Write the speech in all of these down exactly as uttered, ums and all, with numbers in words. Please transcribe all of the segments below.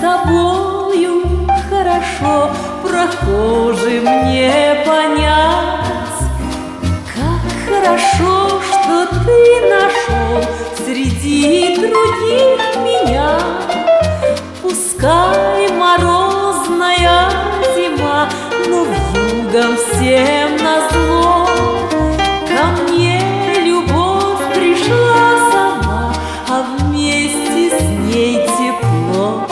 тобою хорошо прохожим не понять. Как хорошо, что ты нашел среди других меня. Пускай морозная зима, но вьюгом всем назло. Ко мне любовь пришла сама, а вместе с ней тепло.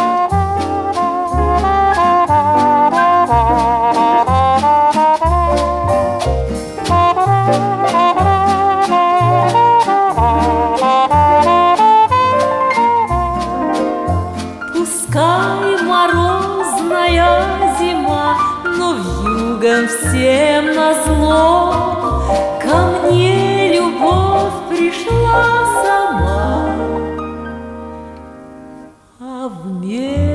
Пускай морозная зима, но вьюгом всем назло. Ко мне любовь пришла сама, а вместе